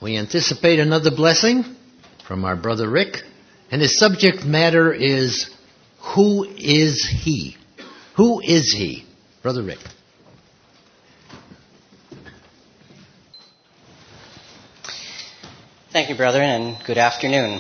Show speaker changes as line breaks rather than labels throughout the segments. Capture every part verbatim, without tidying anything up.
We anticipate another blessing from our brother Rick, and his subject matter is, who is he? Who is he? Brother Rick.
Thank you, brethren, and good afternoon.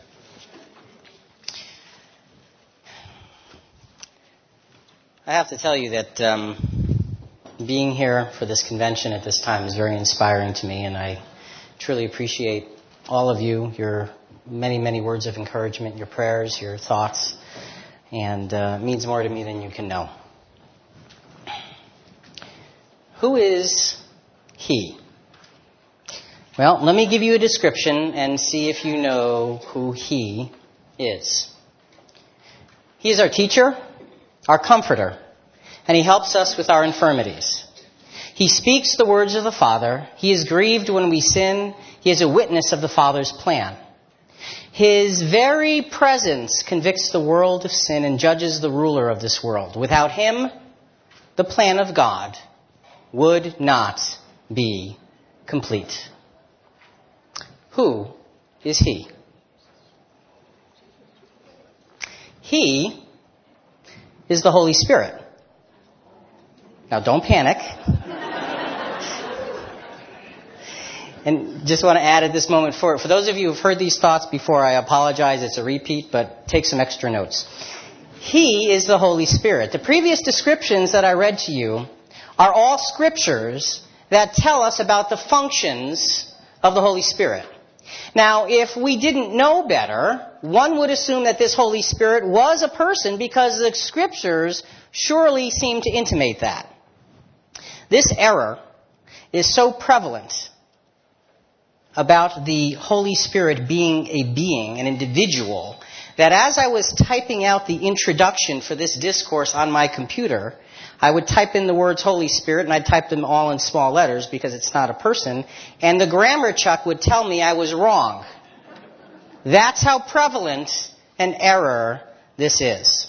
I have to tell you that um, being here for this convention at this time is very inspiring to me, and I truly appreciate all of you, your many, many words of encouragement, your prayers, your thoughts, and uh, it means more to me than you can know. Who is he? Well, let me give you a description and see if you know who he is. He is our teacher, our comforter, and he helps us with our infirmities. He speaks the words of the Father. He is grieved when we sin. He is a witness of the Father's plan. His very presence convicts the world of sin and judges the ruler of this world. Without him, the plan of God would not be complete. Who is he? He is the Holy Spirit. Now, don't panic. And just want to add at this moment, for, for those of you who have heard these thoughts before, I apologize. It's a repeat, but take some extra notes. He is the Holy Spirit. The previous descriptions that I read to you are all scriptures that tell us about the functions of the Holy Spirit. Now, if we didn't know better, one would assume that this Holy Spirit was a person because the scriptures surely seem to intimate that. This error is so prevalent about the Holy Spirit being a being, an individual, that as I was typing out the introduction for this discourse on my computer, I would type in the words Holy Spirit, and I'd type them all in small letters because it's not a person, and the grammar check would tell me I was wrong. That's how prevalent an error this is.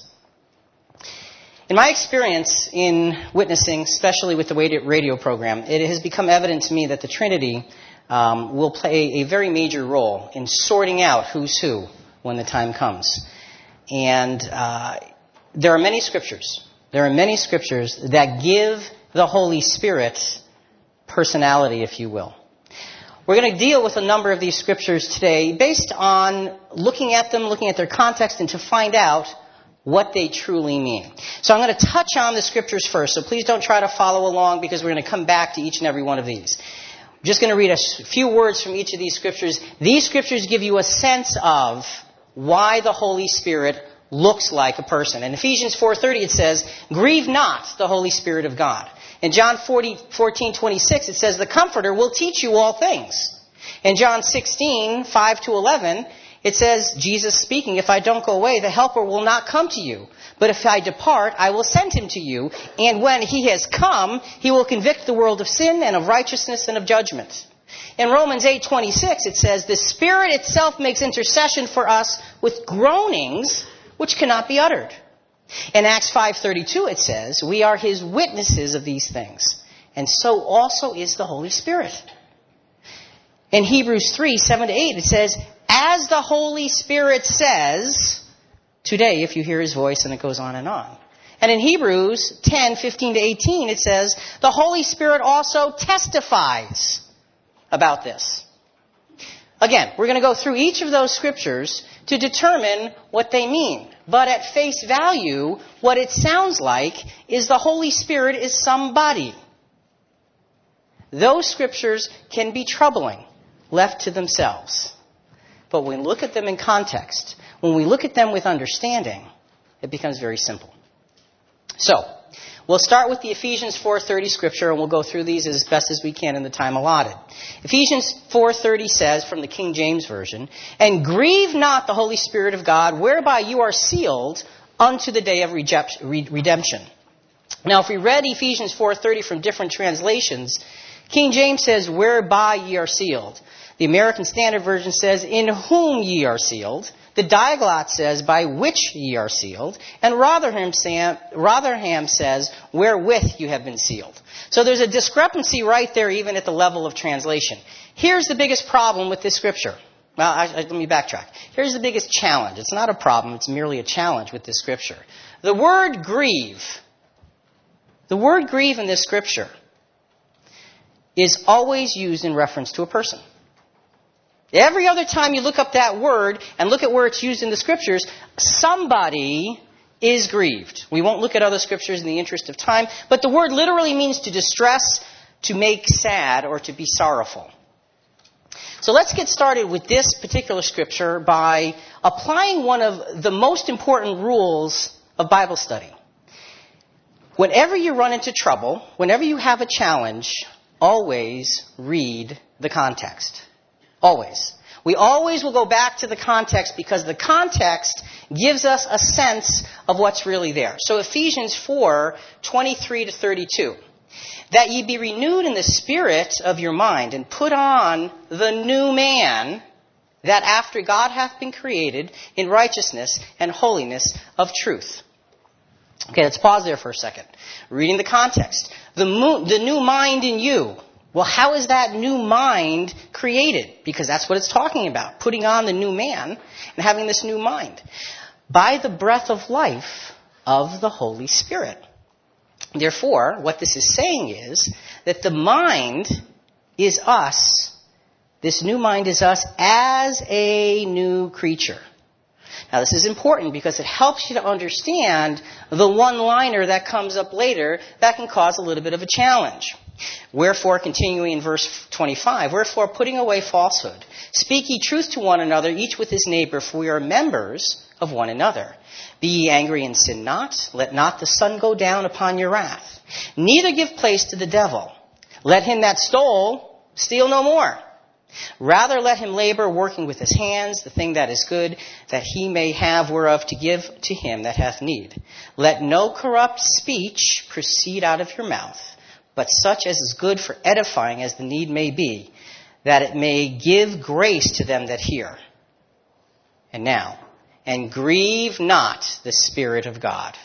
In my experience in witnessing, especially with the radio program, it has become evident to me that the Trinity um, will play a very major role in sorting out who's who when the time comes. And uh, there are many scriptures. There are many scriptures that give the Holy Spirit personality, if you will. We're going to deal with a number of these scriptures today based on looking at them, looking at their context, and to find out what they truly mean. So I'm going to touch on the scriptures first, so please don't try to follow along because we're going to come back to each and every one of these. I'm just going to read a few words from each of these scriptures. These scriptures give you a sense of why the Holy Spirit looks like a person. In Ephesians four thirty it says, "Grieve not the Holy Spirit of God." In John fourteen twenty-six it says, "The Comforter will teach you all things." In John sixteen five to eleven it says, Jesus speaking, "If I don't go away, the Helper will not come to you. But if I depart, I will send him to you. And when he has come, he will convict the world of sin and of righteousness and of judgment." In Romans eight twenty-six it says, "The Spirit itself makes intercession for us with groanings which cannot be uttered." In Acts five thirty-two it says, "We are his witnesses of these things." And so also is the Holy Spirit. In Hebrews three seven to eight it says, "As the Holy Spirit says today, if you hear his voice," and it goes on and on. And in Hebrews ten fifteen to eighteen it says, "The Holy Spirit also testifies about this." Again, we're going to go through each of those scriptures to determine what they mean. But at face value, what it sounds like is the Holy Spirit is somebody. Those scriptures can be troubling, left to themselves. But when we look at them in context, when we look at them with understanding, it becomes very simple. So, we'll start with the Ephesians four thirty scripture, and we'll go through these as best as we can in the time allotted. Ephesians four thirty says, from the King James Version, "And grieve not the Holy Spirit of God, whereby you are sealed unto the day of redemption." Now, if we read Ephesians four thirty from different translations, King James says, "whereby ye are sealed." The American Standard Version says, "in whom ye are sealed." The Diaglott says, by which ye are sealed. And Rotherham, Sam, Rotherham says, wherewith you have been sealed. So there's a discrepancy right there even at the level of translation. Here's the biggest problem with this scripture. Well, I, I, let me backtrack. Here's the biggest challenge. It's not a problem. It's merely a challenge with this scripture. The word grieve, the word grieve in this scripture is always used in reference to a person. Every other time you look up that word and look at where it's used in the scriptures, somebody is grieved. We won't look at other scriptures in the interest of time, but the word literally means to distress, to make sad, or to be sorrowful. So let's get started with this particular scripture by applying one of the most important rules of Bible study. Whenever you run into trouble, whenever you have a challenge, always read the context. Always. We always will go back to the context because the context gives us a sense of what's really there. So Ephesians four, twenty-three to thirty-two. That ye be renewed in the spirit of your mind, and put on the new man, that after God hath been created in righteousness and holiness of truth. Okay, let's pause there for a second. Reading the context. The, mo- the new mind in you. Well, how is that new mind created? Because that's what it's talking about. Putting on the new man and having this new mind. By the breath of life of the Holy Spirit. Therefore, what this is saying is that the mind is us. This new mind is us as a new creature. Now, this is important because it helps you to understand the one-liner that comes up later that can cause a little bit of a challenge. Wherefore, continuing in verse twenty-five, wherefore, putting away falsehood, speak ye truth to one another, each with his neighbor, for we are members of one another. Be ye angry and sin not. Let not the sun go down upon your wrath. Neither give place to the devil. Let him that stole steal no more. Rather let him labor, working with his hands, the thing that is good, that he may have whereof to give to him that hath need. Let no corrupt speech proceed out of your mouth, but such as is good for edifying as the need may be, that it may give grace to them that hear. And now, and grieve not the Spirit of God.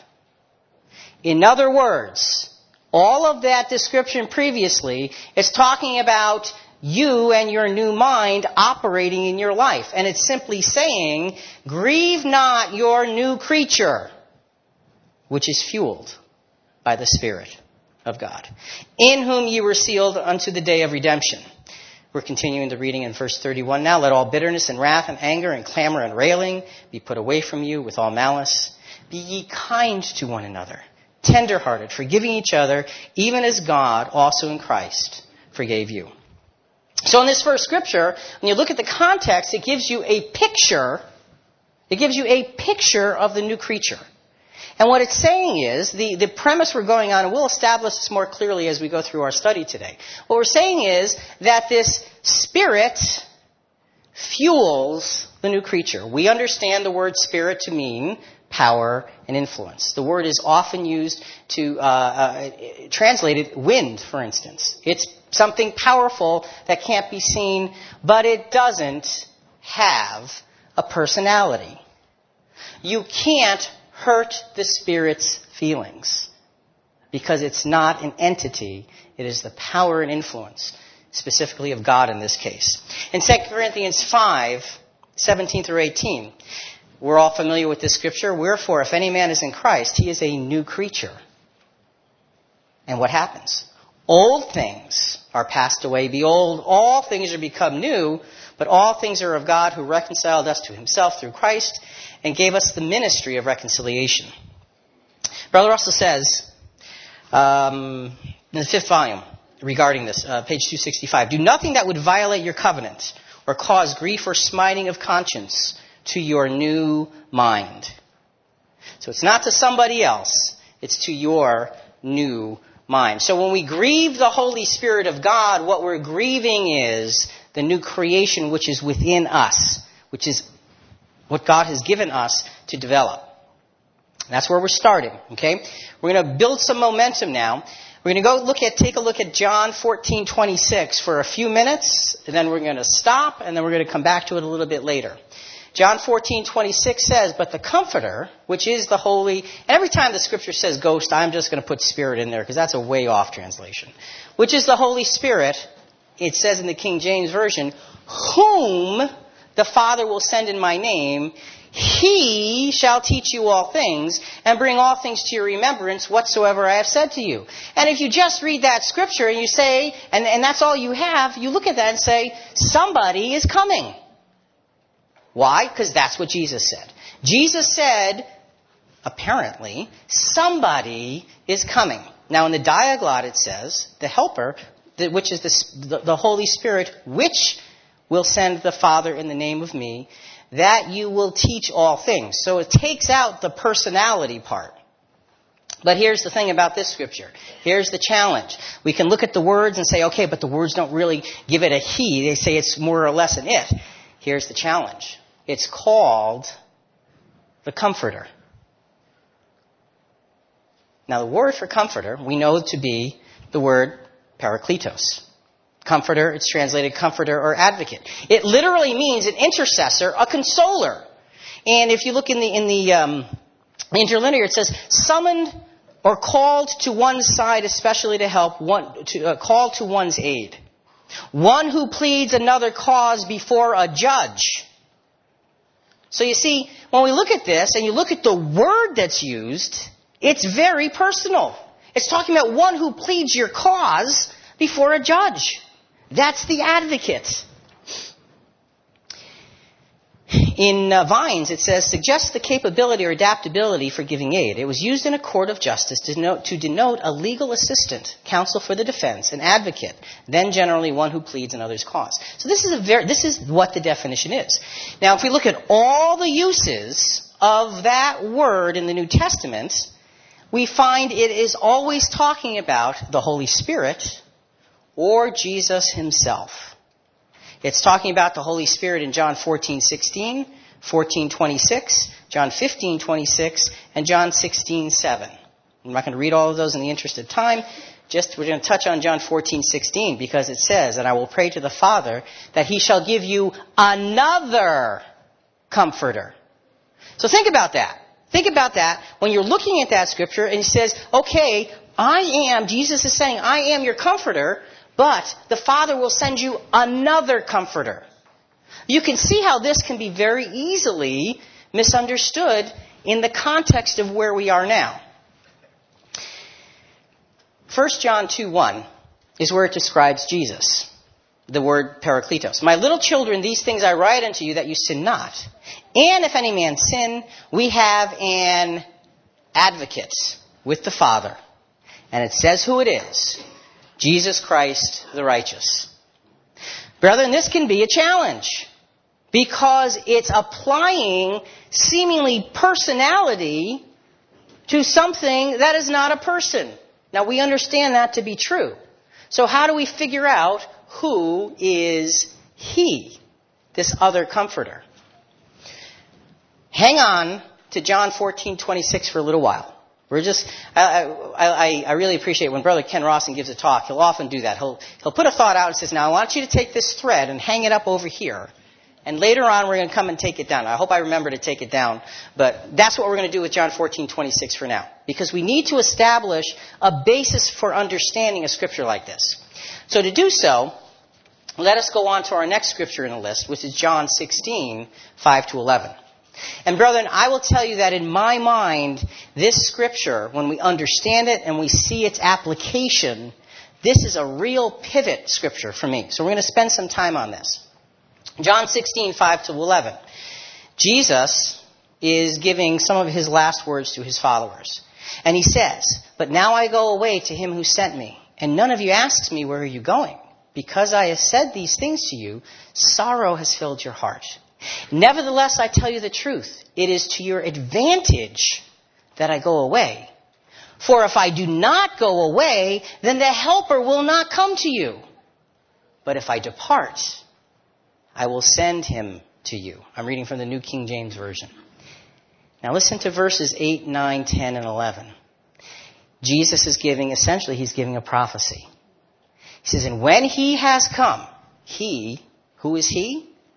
In other words, all of that description previously is talking about you and your new mind operating in your life. And it's simply saying, grieve not your new creature, which is fueled by the Spirit of God, in whom ye were sealed unto the day of redemption. We're continuing the reading in verse thirty-one now. Let all bitterness and wrath and anger and clamor and railing be put away from you with all malice. Be ye kind to one another, tender-hearted, forgiving each other, even as God also in Christ forgave you. So in this first scripture, when you look at the context, it gives you a picture. It gives you a picture of the new creature. And what it's saying is, the, the premise we're going on, and we'll establish this more clearly as we go through our study today. What we're saying is that this spirit fuels the new creature. We understand the word spirit to mean power and influence. The word is often used to uh, uh, translated wind, for instance. It's something powerful that can't be seen, but it doesn't have a personality. You can't hurt the Spirit's feelings because it's not an entity. It is the power and influence, specifically of God in this case. In Second Corinthians five, seventeen through eighteen, we're all familiar with this scripture. Wherefore, if any man is in Christ, he is a new creature. And what happens? Old things are passed away. Behold, all things are become new, but all things are of God, who reconciled us to himself through Christ and gave us the ministry of reconciliation. Brother Russell says, um, in the fifth volume, regarding this, uh, page two sixty-five, do nothing that would violate your covenant or cause grief or smiting of conscience to your new mind. So it's not to somebody else, it's to your new mind. So when we grieve the Holy Spirit of God, what we're grieving is the new creation which is within us, which is what God has given us to develop. That's where we're starting, okay? We're going to build some momentum now. We're going to go look at, take a look at John fourteen twenty-six for a few minutes, and then we're going to stop, and then we're going to come back to it a little bit later. John fourteen twenty-six says, but the Comforter, which is the Holy, and every time the Scripture says ghost, I'm just going to put Spirit in there because that's a way off translation, which is the Holy Spirit, it says in the King James Version, whom the Father will send in my name, He shall teach you all things and bring all things to your remembrance whatsoever I have said to you. And if you just read that scripture and you say, and, and that's all you have, you look at that and say, somebody is coming. Why? Because that's what Jesus said. Jesus said, apparently, somebody is coming. Now in the Diaglott it says, the Helper, which is the, the Holy Spirit, which will send the Father in the name of me, that you will teach all things. So it takes out the personality part. But here's the thing about this scripture. Here's the challenge. We can look at the words and say, okay, but the words don't really give it a he. They say it's more or less an it. Here's the challenge. It's called the Comforter. Now the word for comforter we know to be the word parakletos. Comforter, it's translated comforter or advocate. It literally means an intercessor, a consoler. And if you look in the in the um, interlinear, it says summoned or called to one's side, especially to help, one to uh, called to one's aid. One who pleads another cause before a judge. So you see, when we look at this and you look at the word that's used, it's very personal. It's talking about one who pleads your cause before a judge. That's the advocate. In uh, Vines, it says, suggests the capability or adaptability for giving aid. It was used in a court of justice to denote, to denote a legal assistant, counsel for the defense, an advocate, then generally one who pleads another's cause. So this is a very, this is what the definition is. Now, if we look at all the uses of that word in the New Testament, we find it is always talking about the Holy Spirit or Jesus himself. It's talking about the Holy Spirit in John fourteen sixteen, fourteen twenty-six, John fifteen twenty-six, and John sixteen seven. I'm not going to read all of those in the interest of time. Just we're going to touch on John fourteen sixteen because it says, and I will pray to the Father that he shall give you another comforter. So think about that. Think about that when you're looking at that scripture and it says, okay, I am, Jesus is saying, I am your comforter, but the Father will send you another comforter. You can see how this can be very easily misunderstood in the context of where we are now. First John two one is where it describes Jesus, the word parakletos. My little children, these things I write unto you that you sin not. And if any man sin, we have an advocate with the Father. And it says who it is. Jesus Christ the righteous. Brethren, this can be a challenge because it's applying seemingly personality to something that is not a person. Now, we understand that to be true. So how do we figure out who is he, this other comforter? Hang on to John fourteen twenty-six for a little while. We're just, I, I, I really appreciate when Brother Ken Rawson gives a talk, he'll often do that. He'll, he'll put a thought out and says, now I want you to take this thread and hang it up over here. And later on we're going to come and take it down. I hope I remember to take it down. But that's what we're going to do with John fourteen twenty-six for now. Because we need to establish a basis for understanding a scripture like this. So to do so, let us go on to our next scripture in the list, which is John sixteen, five to eleven. And brethren, I will tell you that in my mind, this scripture, when we understand it and we see its application, this is a real pivot scripture for me. So we're going to spend some time on this. John sixteen, five to eleven. Jesus is giving some of his last words to his followers. And he says, but now I go away to him who sent me, and none of you asks me, where are you going? Because I have said these things to you, sorrow has filled your heart. Nevertheless, I tell you the truth. It is to your advantage that I go away. For if I do not go away, then the Helper will not come to you. But if I depart, I will send him to you. I'm reading from the New King James Version. Now listen to verses eight, nine, ten, and eleven. Jesus is giving, essentially, he's giving a prophecy. He says, and when he has come, he, who is he?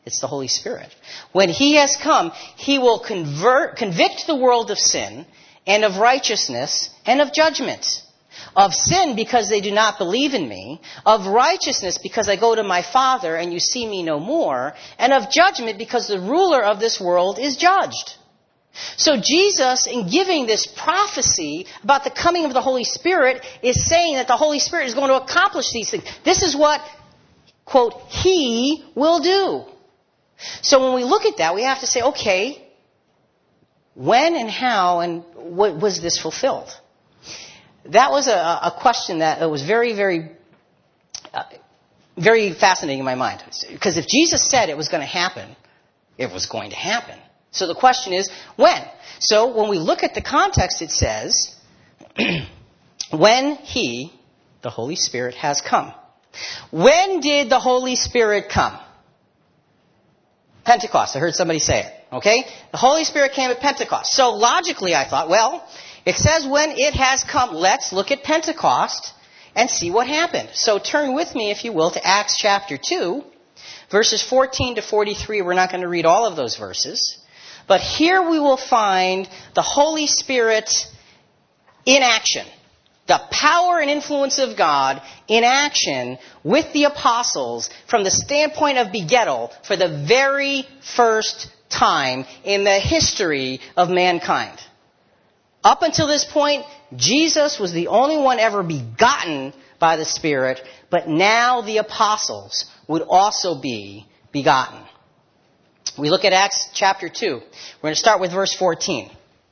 It's the Holy Spirit. When He has come, He will convert, convict the world of sin and of righteousness and of judgment. Of sin because they do not believe in me. Of righteousness because I go to my Father and you see me no more. And of judgment because the ruler of this world is judged. So Jesus, in giving this prophecy about the coming of the Holy Spirit, is saying that the Holy Spirit is going to accomplish these things. This is what, quote, He will do. So when we look at that, we have to say, okay, when and how and what was this fulfilled? That was a, a question that was very, very, uh, very fascinating in my mind. Because if Jesus said it was going to happen, it was going to happen. So the question is, when? So when we look at the context, it says, when He, the Holy Spirit, has come. When did the Holy Spirit come? Pentecost. I heard somebody say it. Okay? The Holy Spirit came at Pentecost. So logically I thought, well, it says when it has come. Let's look at Pentecost and see what happened. So turn with me, if you will, to Acts chapter two, verses fourteen to forty-three. We're not going to read all of those verses. But here we will find the Holy Spirit in action. The power and influence of God in action with the apostles from the standpoint of begettal for the very first time in the history of mankind. Up until this point, Jesus was the only one ever begotten by the Spirit, but now the apostles would also be begotten. We look at Acts chapter two. We're going to start with verse fourteen.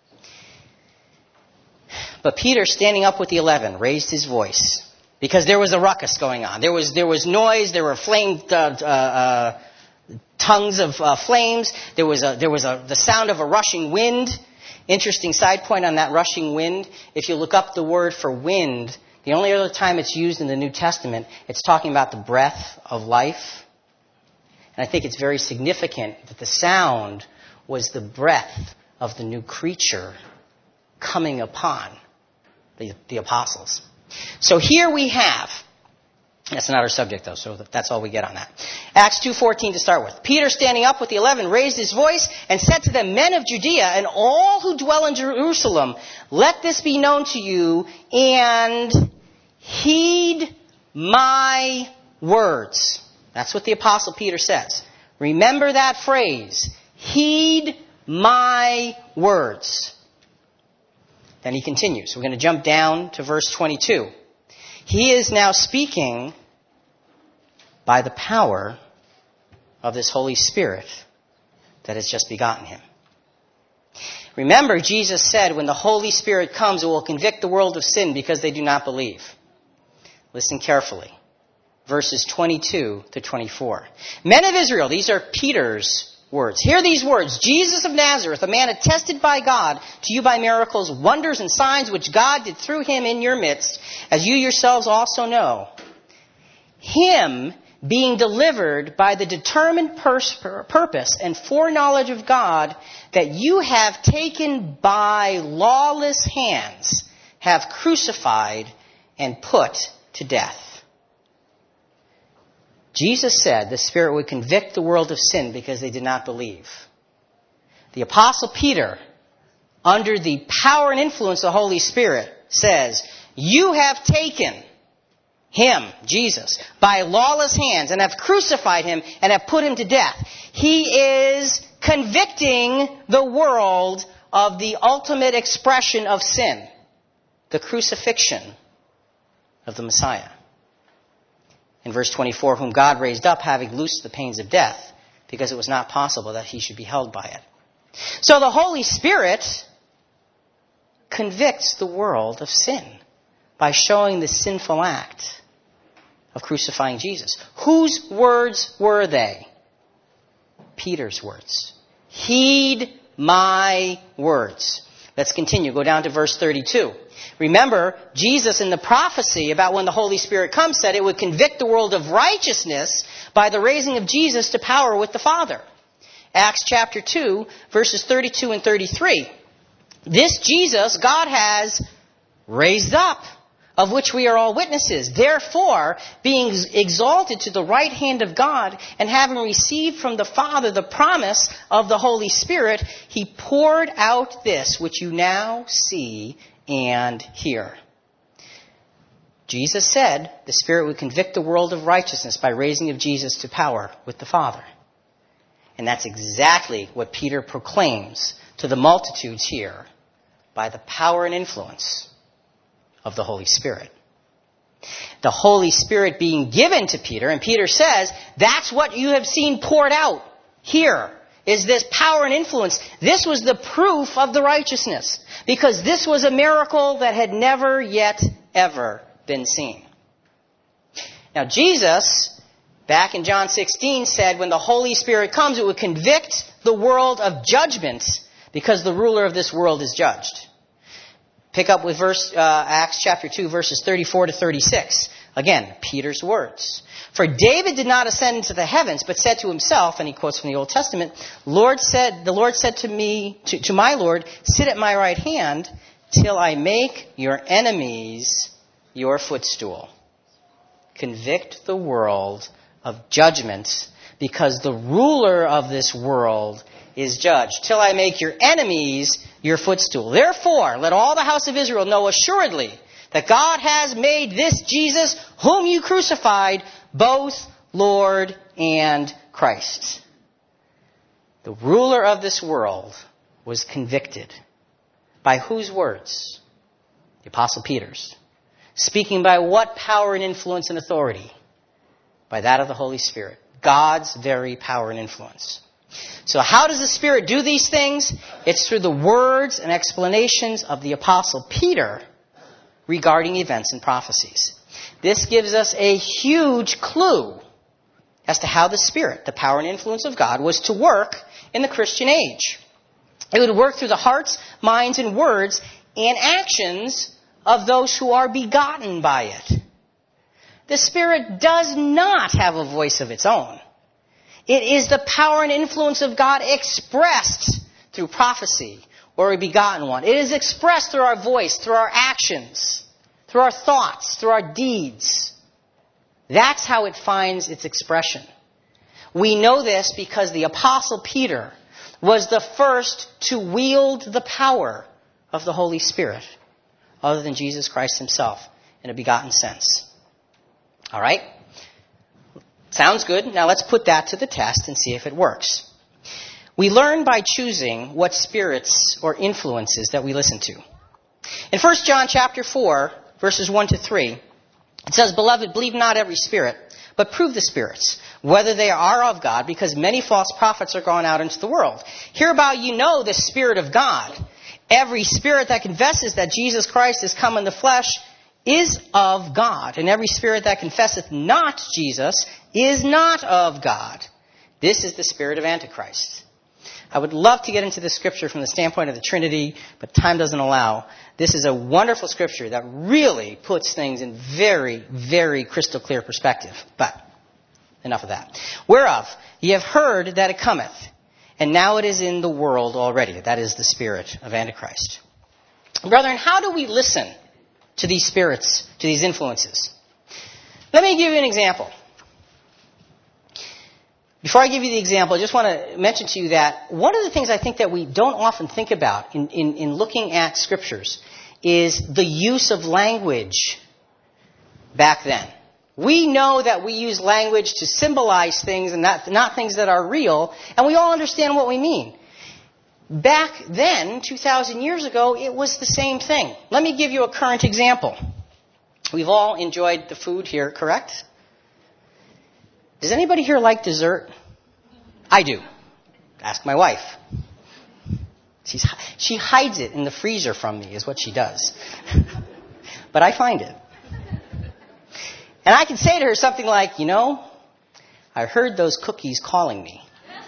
But Peter, standing up with the eleven, raised his voice, because there was a ruckus going on. There was there was noise. There were flame uh, uh, tongues of uh, flames. There was a, there was a, the sound of a rushing wind. Interesting side point on that rushing wind. If you look up the word for wind, the only other time it's used in the New Testament, it's talking about the breath of life. And I think it's very significant that the sound was the breath of the new creature coming upon the, the apostles. So here we have, that's not our subject though, so that's all we get on that. Acts two fourteen to start with. Peter, standing up with the eleven, raised his voice and said to them, Men of Judea and all who dwell in Jerusalem, let this be known to you, and heed my words. That's what the Apostle Peter says. Remember that phrase. Heed my words. Then he continues. We're going to jump down to verse twenty-two. He is now speaking by the power of this Holy Spirit that has just begotten him. Remember, Jesus said, when the Holy Spirit comes, it will convict the world of sin because they do not believe. Listen carefully. Verses twenty-two to twenty-four. Men of Israel, these are Peter's words. Hear these words. Jesus of Nazareth, a man attested by God to you by miracles, wonders, and signs which God did through him in your midst, as you yourselves also know. Him being delivered by the determined pers- purpose and foreknowledge of God, that you have taken by lawless hands, have crucified and put to death. Jesus said the Spirit would convict the world of sin because they did not believe. The Apostle Peter, under the power and influence of the Holy Spirit, says, you have taken him, Jesus, by lawless hands and have crucified him and have put him to death. He is convicting the world of the ultimate expression of sin, the crucifixion of the Messiah. In verse twenty-four, whom God raised up, having loosed the pains of death, because it was not possible that he should be held by it. So the Holy Spirit convicts the world of sin by showing the sinful act of crucifying Jesus. Whose words were they? Peter's words. Heed my words. Let's continue. Go down to verse thirty-two. Remember, Jesus in the prophecy about when the Holy Spirit comes said it would convict the world of righteousness by the raising of Jesus to power with the Father. Acts chapter two, verses thirty-two and thirty-three. This Jesus God has raised up, of which we are all witnesses. Therefore, being exalted to the right hand of God, and having received from the Father the promise of the Holy Spirit, he poured out this which you now see and hear. Jesus said the Spirit would convict the world of righteousness by raising of Jesus to power with the Father. And that's exactly what Peter proclaims to the multitudes here by the power and influence of the Holy Spirit. The Holy Spirit being given to Peter, and Peter says, that's what you have seen poured out here, is this power and influence. This was the proof of the righteousness, because this was a miracle that had never yet ever been seen. Now Jesus, back in John sixteen, said when the Holy Spirit comes, it would convict the world of judgment, because the ruler of this world is judged. Pick up with verse uh, Acts chapter two, verses thirty-four to thirty-six. Again, Peter's words. For David did not ascend into the heavens, but said to himself, and he quotes from the Old Testament, Lord said, the Lord said to me, to, to my Lord, sit at my right hand till I make your enemies your footstool. Convict the world of judgment, because the ruler of this world is judged, till I make your enemies your footstool. Therefore, let all the house of Israel know assuredly that God has made this Jesus, whom you crucified, both Lord and Christ. The ruler of this world was convicted. By whose words? The Apostle Peter's. Speaking by what power and influence and authority? By that of the Holy Spirit. God's very power and influence. So how does the Spirit do these things? It's through the words and explanations of the Apostle Peter regarding events and prophecies. This gives us a huge clue as to how the Spirit, the power and influence of God, was to work in the Christian age. It would work through the hearts, minds, and words and actions of those who are begotten by it. The Spirit does not have a voice of its own. It is the power and influence of God expressed through prophecy or a begotten one. It is expressed through our voice, through our actions, through our thoughts, through our deeds. That's how it finds its expression. We know this because the Apostle Peter was the first to wield the power of the Holy Spirit, other than Jesus Christ himself, in a begotten sense. All right? Sounds good. Now let's put that to the test and see if it works. We learn by choosing what spirits or influences that we listen to. In First John chapter four, verses one to three, it says, Beloved, believe not every spirit, but prove the spirits, whether they are of God, because many false prophets are gone out into the world. Hereby you know the Spirit of God. Every spirit that confesses that Jesus Christ is come in the flesh is of God, and every spirit that confesseth not Jesus is not of God. This is the spirit of Antichrist. I would love to get into this scripture from the standpoint of the Trinity, but time doesn't allow. This is a wonderful scripture that really puts things in very, very crystal clear perspective. But enough of that. Whereof ye have heard that it cometh, and now it is in the world already. That is the spirit of Antichrist. Brethren, how do we listen to these spirits, to these influences? Let me give you an example. Before I give you the example, I just want to mention to you that one of the things I think that we don't often think about in, in, in looking at scriptures is the use of language back then. We know that we use language to symbolize things and not, not things that are real, and we all understand what we mean. Back then, two thousand years ago, it was the same thing. Let me give you a current example. We've all enjoyed the food here, correct? Does anybody here like dessert? I do. Ask my wife. She's, she hides it in the freezer from me, is what she does. But I find it. And I can say to her something like, you know, I heard those cookies calling me.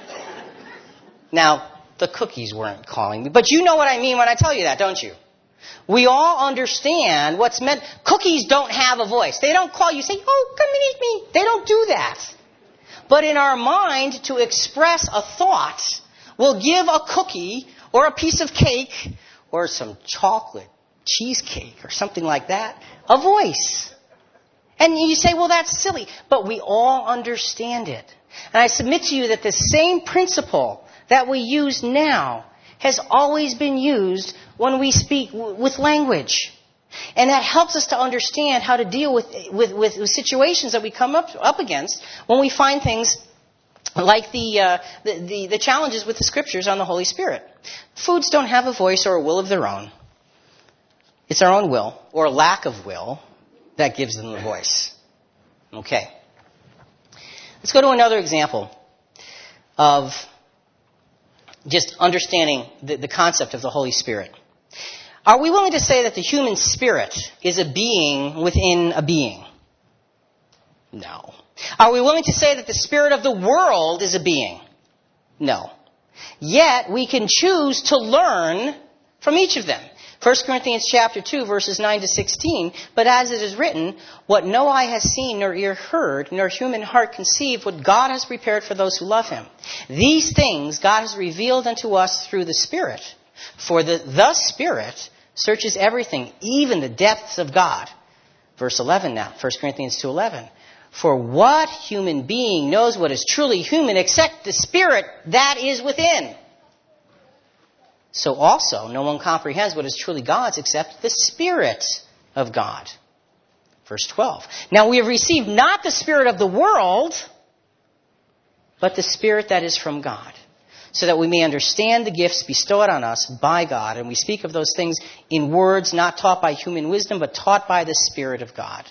Now, the cookies weren't calling me, but you know what I mean when I tell you that, don't you? We all understand what's meant. Cookies don't have a voice. They don't call you, say, oh, come and eat me. They don't do that. But in our mind, to express a thought, we'll give a cookie or a piece of cake or some chocolate cheesecake or something like that. A voice. And you say, well, that's silly. But we all understand it. And I submit to you that the same principle that we use now has always been used when we speak w- with language. And that helps us to understand how to deal with, with, with situations that we come up, up against when we find things like the, uh, the, the, the challenges with the scriptures on the Holy Spirit. Foods don't have a voice or a will of their own. It's our own will, or lack of will, that gives them the voice. Okay. Let's go to another example of just understanding the, the concept of the Holy Spirit. Are we willing to say that the human spirit is a being within a being? No. Are we willing to say that the spirit of the world is a being? No. Yet we can choose to learn from each of them. First Corinthians chapter two, verses nine to sixteen, but as it is written, what no eye has seen, nor ear heard, nor human heart conceived, what God has prepared for those who love him. These things God has revealed unto us through the Spirit. For the, the Spirit searches everything, even the depths of God. Verse eleven now, First Corinthians two eleven. For what human being knows what is truly human except the Spirit that is within? So also, no one comprehends what is truly God's except the Spirit of God. Verse twelve. Now we have received not the spirit of the world, but the Spirit that is from God, so that we may understand the gifts bestowed on us by God. And we speak of those things in words not taught by human wisdom, but taught by the Spirit of God.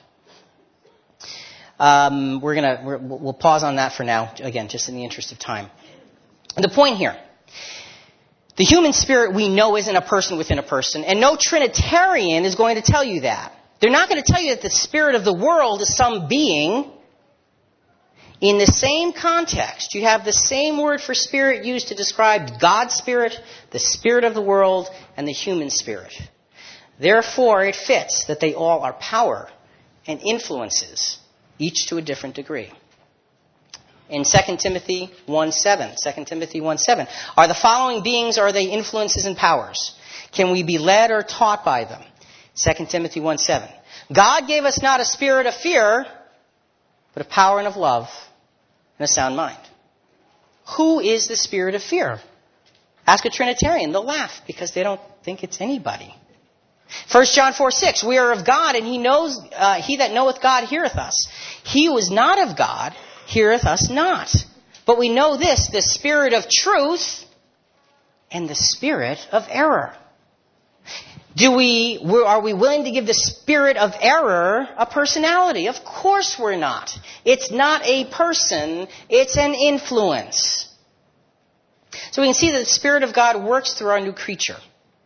Um, we're gonna we're, we'll pause on that for now, again, just in the interest of time. And the point here. The human spirit we know isn't a person within a person, and no Trinitarian is going to tell you that. They're not going to tell you that the spirit of the world is some being. In the same context, you have the same word for spirit used to describe God's spirit, the spirit of the world, and the human spirit. Therefore, it fits that they all are power and influences, each to a different degree. In Second Timothy one seven, Second Timothy one seven, are the following beings, are they influences and powers? Can we be led or taught by them? Second Timothy one seven. God gave us not a spirit of fear, but of power and of love and a sound mind. Who is the spirit of fear? Ask a Trinitarian. They'll laugh because they don't think it's anybody. First John four six, we are of God, and he knows, uh, he that knoweth God heareth us. He who is not of God heareth us not. But we know this, the spirit of truth and the spirit of error. Do we, are we willing to give the spirit of error a personality? Of course we're not. It's not a person, it's an influence. So we can see that the Spirit of God works through our new creature.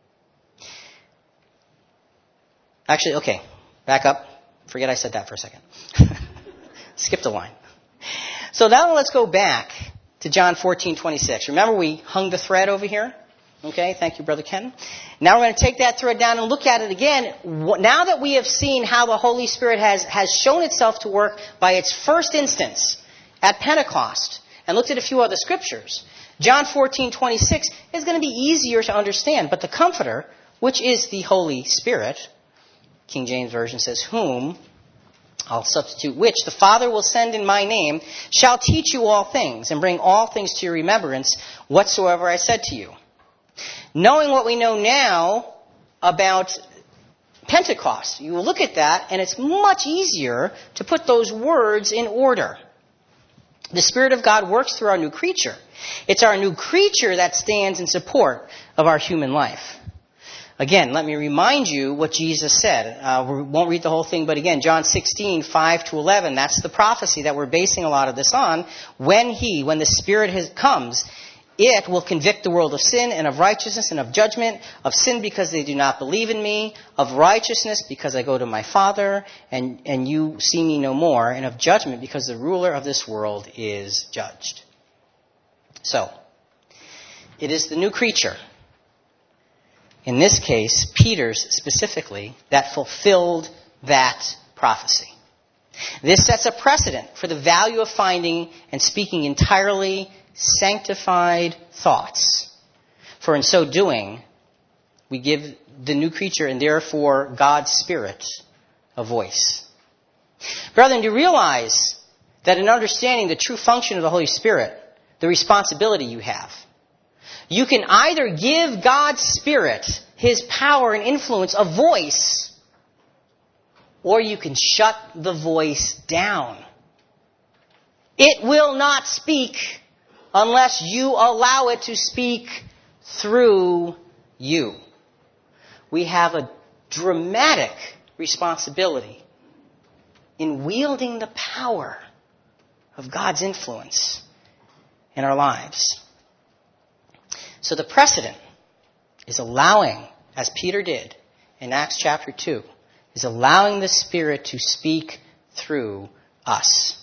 Actually, okay, back up. Forget I said that for a second. Skipped a line. So now let's go back to John fourteen twenty-six. Remember we hung the thread over here? Okay, thank you, Brother Ken. Now we're going to take that thread down and look at it again. Now that we have seen how the Holy Spirit has, has shown itself to work by its first instance at Pentecost, and looked at a few other scriptures, John fourteen twenty-six is going to be easier to understand. But the Comforter, which is the Holy Spirit, King James Version says, whom... I'll substitute which. The Father will send in my name, shall teach you all things, and bring all things to your remembrance, whatsoever I said to you. Knowing what we know now about Pentecost, you will look at that, and it's much easier to put those words in order. The Spirit of God works through our new creature. It's our new creature that stands in support of our human life. Again, let me remind you what Jesus said. Uh, we won't read the whole thing, but again, John sixteen, five to eleven, that's the prophecy that we're basing a lot of this on. When He, when the Spirit has, comes, it will convict the world of sin and of righteousness and of judgment, of sin because they do not believe in me, of righteousness because I go to my Father and, and you see me no more, and of judgment because the ruler of this world is judged. So, it is the new creature. In this case, Peter's specifically, that fulfilled that prophecy. This sets a precedent for the value of finding and speaking entirely sanctified thoughts. For in so doing, We give the new creature and therefore God's Spirit a voice. Brethren, do you realize that in understanding the true function of the Holy Spirit, the responsibility you have, you can either give God's Spirit, His power and influence, a voice, or you can shut the voice down. It will not speak unless you allow it to speak through you. We have a dramatic responsibility in wielding the power of God's influence in our lives. So the precedent is allowing, as Peter did in Acts chapter two, is allowing the Spirit to speak through us.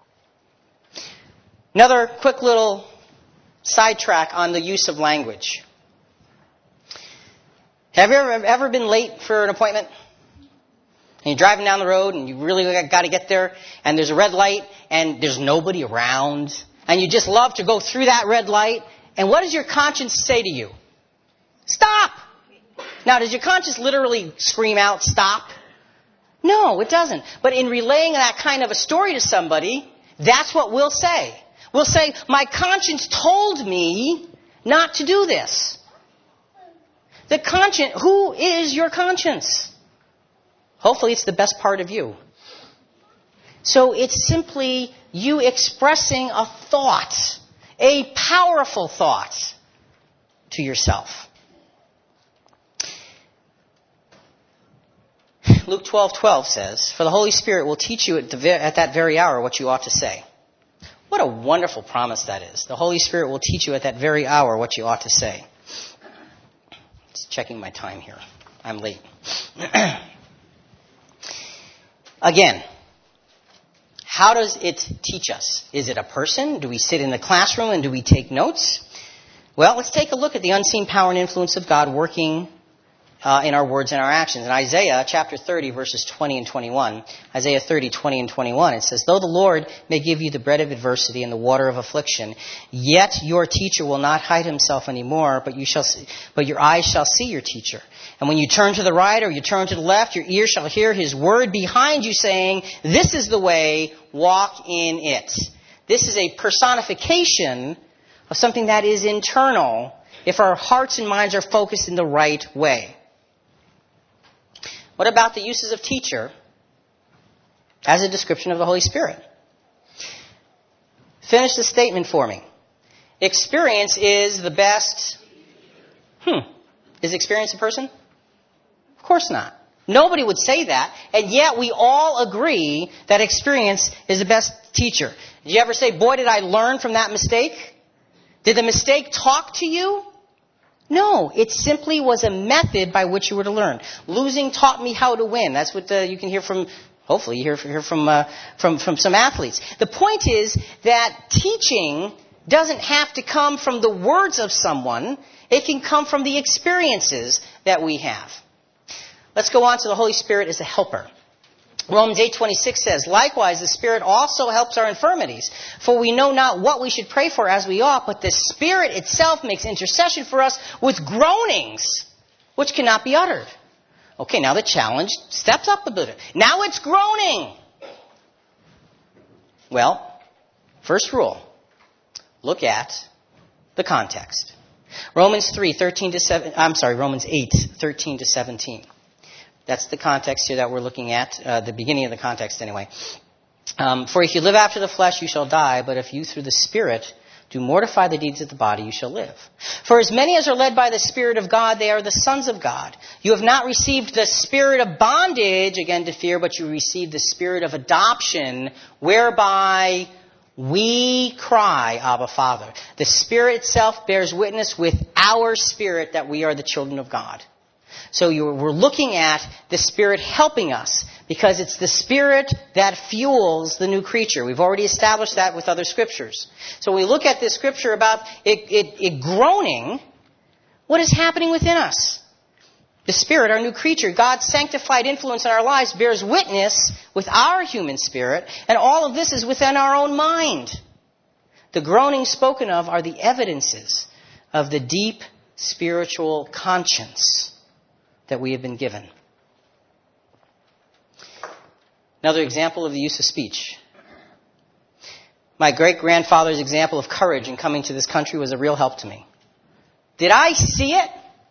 Another quick little sidetrack on the use of language. Have you ever, ever been late for an appointment? And you're driving down the road and you really got to get there and there's a red light and there's nobody around and you just love to go through that red light, and what does your conscience say to you? Stop! Now, does your conscience literally scream out, stop? No, it doesn't. But in relaying that kind of a story to somebody, that's what we'll say. We'll say, my conscience told me not to do this. The conscience, who is your conscience? Hopefully it's the best part of you. So it's simply you expressing a thought, a powerful thought to yourself. Luke twelve twelve says, for the Holy Spirit will teach you at, the, at that very hour what you ought to say. What a wonderful promise that is. The Holy Spirit will teach you at that very hour what you ought to say. Just checking my time here. I'm late. Again, how does it teach us? Is it a person? Do we sit in the classroom and do we take notes? Well, let's take a look at the unseen power and influence of God working Uh, in our words and our actions. In Isaiah chapter thirty, verses twenty and twenty-one, Isaiah thirty, twenty and twenty-one, it says, though the Lord may give you the bread of adversity and the water of affliction, yet your teacher will not hide himself anymore, but you shall see, but your eyes shall see your teacher. And when you turn to the right or you turn to the left, your ears shall hear his word behind you saying, this is the way, walk in it. This is a personification of something that is internal if our hearts and minds are focused in the right way. What about the uses of teacher as a description of the Holy Spirit? Finish the statement for me. Experience is the best... Hmm. Is experience a person? Of course not. Nobody would say that, and yet we all agree that experience is the best teacher. Did you ever say, boy, did I learn from that mistake? Did the mistake talk to you? No, it simply was a method by which you were to learn. Losing taught me how to win. That's what uh, you can hear from, hopefully you hear, hear from, uh, from, from some athletes. The point is that teaching doesn't have to come from the words of someone. It can come from the experiences that we have. Let's go on to the Holy Spirit as a helper. Romans eight twenty-six says, likewise, the Spirit also helps our infirmities, for we know not what we should pray for as we ought, but the Spirit itself makes intercession for us with groanings, which cannot be uttered. Okay, now the challenge steps up a bit. Now it's groaning. Well, first rule, look at the context. Romans three thirteen to seven. I'm sorry, Romans eight thirteen to seventeen. That's the context here that we're looking at, uh, the beginning of the context anyway. Um, For if you live after the flesh, you shall die, but if you through the Spirit do mortify the deeds of the body, you shall live. For as many as are led by the Spirit of God, they are the sons of God. You have not received the spirit of bondage, again to fear, but you received the spirit of adoption, whereby we cry, Abba, Father. The Spirit itself bears witness with our spirit that we are the children of God. So you, we're looking at the Spirit helping us because it's the Spirit that fuels the new creature. We've already established that with other scriptures. So when we look at this scripture about it, it, it groaning, what is happening within us? The Spirit, our new creature, God's sanctified influence in our lives bears witness with our human spirit, and all of this is within our own mind. The groanings spoken of are the evidences of the deep spiritual conscience that we have been given. Another example of the use of speech. My great-grandfather's example of courage in coming to this country was a real help to me. Did I see it?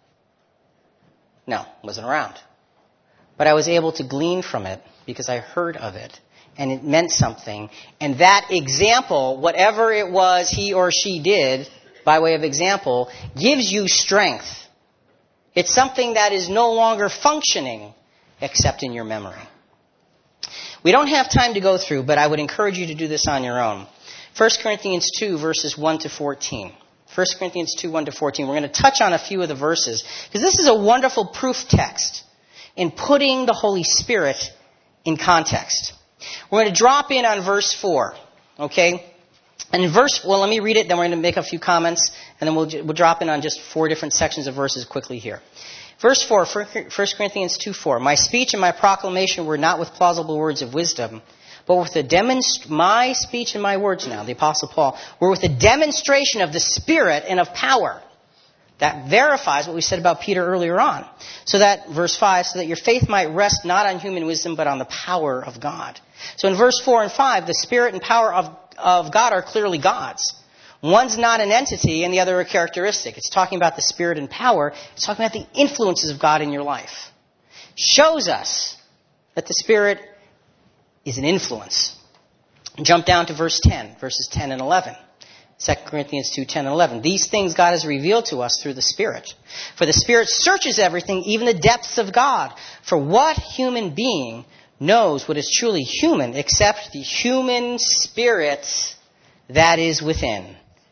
No, wasn't around. But I was able to glean from it because I heard of it. And it meant something. And that example, whatever it was he or she did, by way of example, gives you strength. It's something that is no longer functioning except in your memory. We don't have time to go through, but I would encourage you to do this on your own. First Corinthians two, verses one to fourteen. First Corinthians two, one to fourteen. We're going to touch on a few of the verses, because this is a wonderful proof text in putting the Holy Spirit in context. We're going to drop in on verse four, okay? And in verse, well, let me read it, then we're going to make a few comments, and then we'll, we'll drop in on just four different sections of verses quickly here. Verse four, First Corinthians two, four. My speech and my proclamation were not with plausible words of wisdom, but with the demonst- my speech and my words now, the Apostle Paul, were with a demonstration of the Spirit and of power. That verifies what we said about Peter earlier on. So that, verse five, so that your faith might rest not on human wisdom, but on the power of God. So in verse four and five, the Spirit and power of, of God are clearly God's. One's not an entity and the other a characteristic. It's talking about the Spirit and power. It's talking about the influences of God in your life. Shows us that the Spirit is an influence. Jump down to verse ten, verses ten and eleven. Second Corinthians two, ten and eleven. These things God has revealed to us through the Spirit. For the Spirit searches everything, even the depths of God. For what human being knows what is truly human except the human spirit that is within?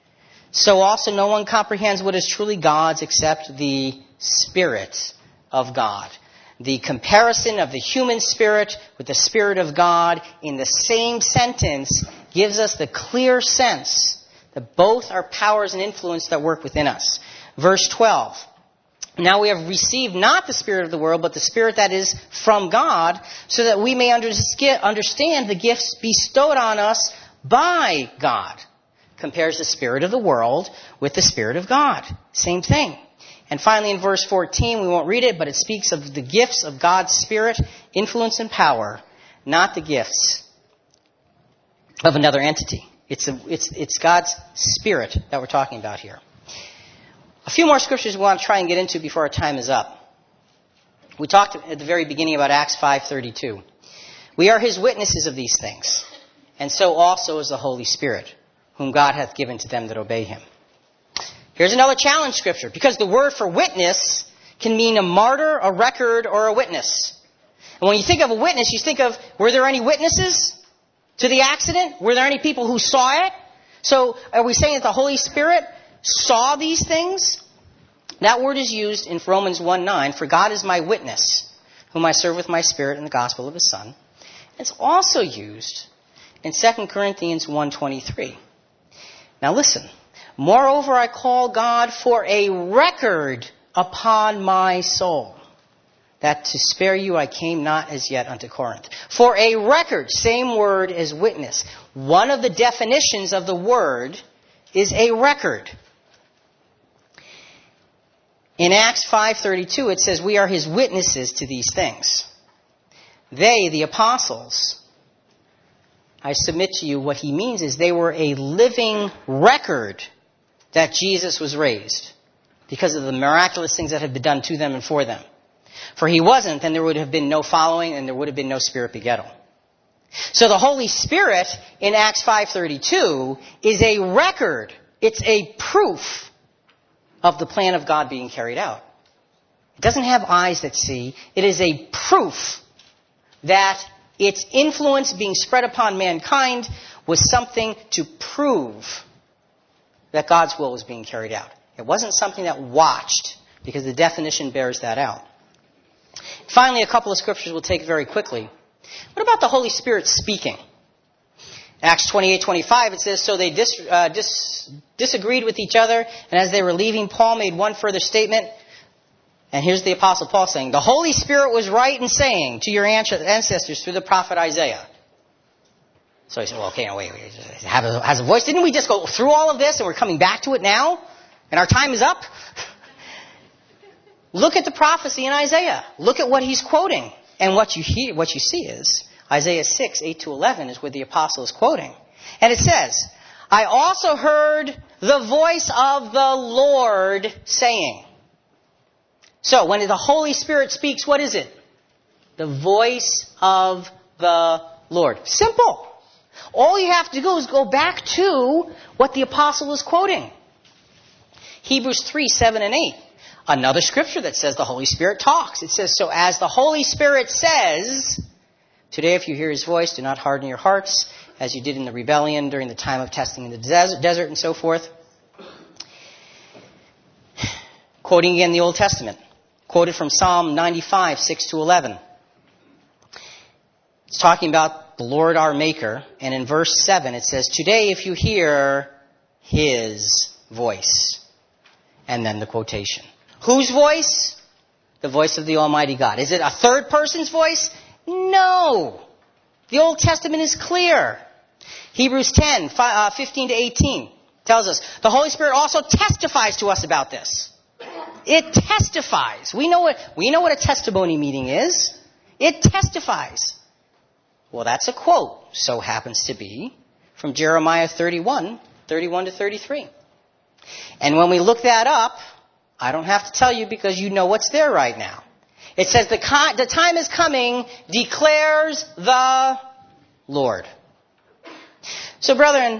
So also no one comprehends what is truly God's except the Spirit of God. The comparison of the human spirit with the Spirit of God in the same sentence gives us the clear sense that both are powers and influence that work within us. Verse twelve. Now we have received not the spirit of the world, but the Spirit that is from God, so that we may understand the gifts bestowed on us by God. Compares the spirit of the world with the Spirit of God. Same thing. And finally in verse fourteen, we won't read it, but it speaks of the gifts of God's Spirit, influence and power, not the gifts of another entity. It's, a, it's, it's God's Spirit that we're talking about here. A few more scriptures we want to try and get into before our time is up. We talked at the very beginning about Acts five thirty-two. We are His witnesses of these things, and so also is the Holy Spirit, whom God hath given to them that obey Him. Here's another challenge scripture, because the word for witness can mean a martyr, a record, or a witness. And when you think of a witness, you think of, were there any witnesses to the accident? Were there any people who saw it? So are we saying that the Holy Spirit saw these things? That word is used in Romans one nine, for God is my witness, whom I serve with my Spirit in the gospel of His Son. It's also used in Second Corinthians one twenty-three. Now listen. Moreover, I call God for a record upon my soul, that to spare you I came not as yet unto Corinth. For a record, same word as witness. One of the definitions of the word is a record. In Acts five thirty-two, it says, we are His witnesses to these things. They, the apostles, I submit to you, what he means is they were a living record that Jesus was raised because of the miraculous things that had been done to them and for them. For He wasn't, then there would have been no following and there would have been no Spirit begettal. So the Holy Spirit in Acts five thirty-two is a record. It's a proof of the plan of God being carried out. It doesn't have eyes that see. It is a proof that its influence being spread upon mankind was something to prove that God's will was being carried out. It wasn't something that watched, because the definition bears that out. Finally, a couple of scriptures we'll take very quickly. What about the Holy Spirit speaking? Acts twenty-eight twenty-five, it says, so they dis, uh, dis, disagreed with each other, and as they were leaving, Paul made one further statement. And here's the Apostle Paul saying, the Holy Spirit was right in saying to your ancestors through the prophet Isaiah. So he said, well, okay, no, wait, wait, have a, has a voice. Didn't we just go through all of this and we're coming back to it now? And our time is up? Look at the prophecy in Isaiah. Look at what he's quoting. And what you hear, what you see is Isaiah six, eight to eleven is where the apostle is quoting. And it says, I also heard the voice of the Lord saying. So when the Holy Spirit speaks, what is it? The voice of the Lord. Simple. All you have to do is go back to what the apostle is quoting. Hebrews three, seven and eight. Another scripture that says the Holy Spirit talks. It says, so as the Holy Spirit says, today if you hear his voice, do not harden your hearts, as you did in the rebellion during the time of testing in the desert, desert and so forth. Quoting again the Old Testament. Quoted from Psalm ninety-five, six to eleven. It's talking about the Lord our Maker. And in verse seven it says, today if you hear his voice. And then the quotation. Whose voice? The voice of the Almighty God. Is it a third person's voice? No. The Old Testament is clear. Hebrews ten, fifteen to eighteen tells us the Holy Spirit also testifies to us about this. It testifies. We know what, we know what a testimony meeting is. It testifies. Well, that's a quote. So happens to be from Jeremiah thirty-one, thirty-one to thirty-three. And when we look that up, I don't have to tell you because you know what's there right now. It says, the, con- the time is coming, declares the Lord. So, brethren,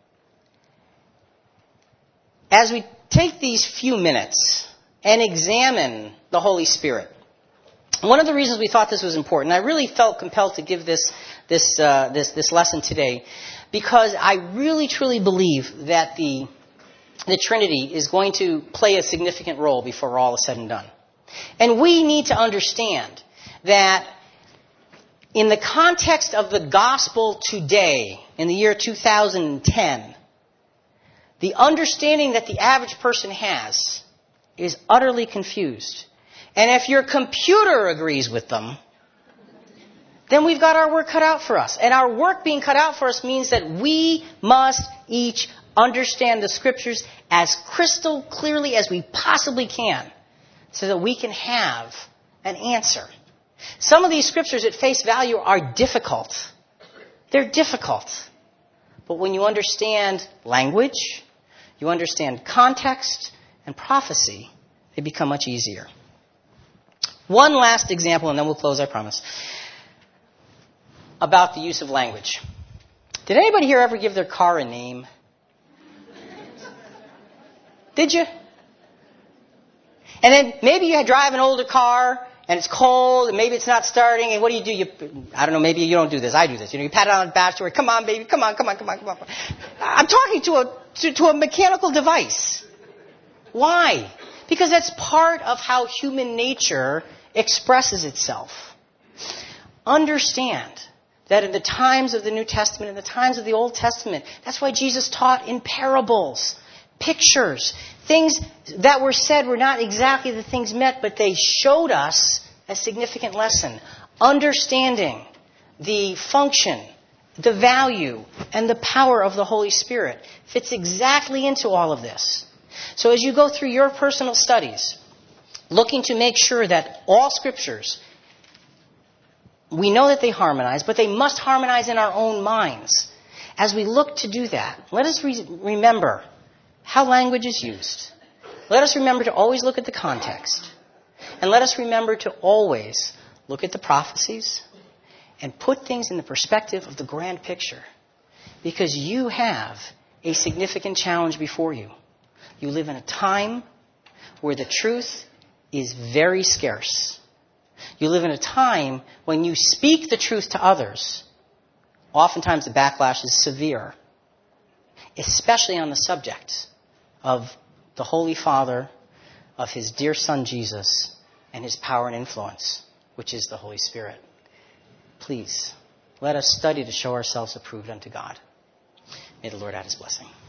as we take these few minutes and examine the Holy Spirit, one of the reasons we thought this was important, I really felt compelled to give this this uh, this this lesson today, because I really truly believe that the the Trinity is going to play a significant role before all is said and done. And we need to understand that in the context of the gospel today, in the year two thousand ten, the understanding that the average person has is utterly confused. And if your computer agrees with them, then we've got our work cut out for us. And our work being cut out for us means that we must each understand the scriptures as crystal clearly as we possibly can so that we can have an answer. Some of these scriptures at face value are difficult. They're difficult. But when you understand language, you understand context and prophecy, they become much easier. One last example, and then we'll close, I promise, about the use of language. Did anybody here ever give their car a name? Did you? And then maybe you drive an older car and it's cold and maybe it's not starting, and what do you do? You, I don't know, maybe you don't do this. I do this. You know, you pat it on the back, come on, baby, come on, come on, come on, come on. I'm talking to a to, to a mechanical device. Why? Because that's part of how human nature expresses itself. Understand that in the times of the New Testament, in the times of the Old Testament, that's why Jesus taught in parables, pictures. Things that were said were not exactly the things meant, but they showed us a significant lesson. Understanding the function, the value, and the power of the Holy Spirit fits exactly into all of this. So as you go through your personal studies, looking to make sure that all scriptures, we know that they harmonize, but they must harmonize in our own minds. As we look to do that, let us re- remember how language is used. Let us remember to always look at the context. And let us remember to always look at the prophecies and put things in the perspective of the grand picture. Because you have a significant challenge before you. You live in a time where the truth is very scarce. You live in a time when you speak the truth to others. Oftentimes the backlash is severe. Especially on the subject of the Holy Father, of his dear Son Jesus, and his power and influence, which is the Holy Spirit. Please, let us study to show ourselves approved unto God. May the Lord add his blessing.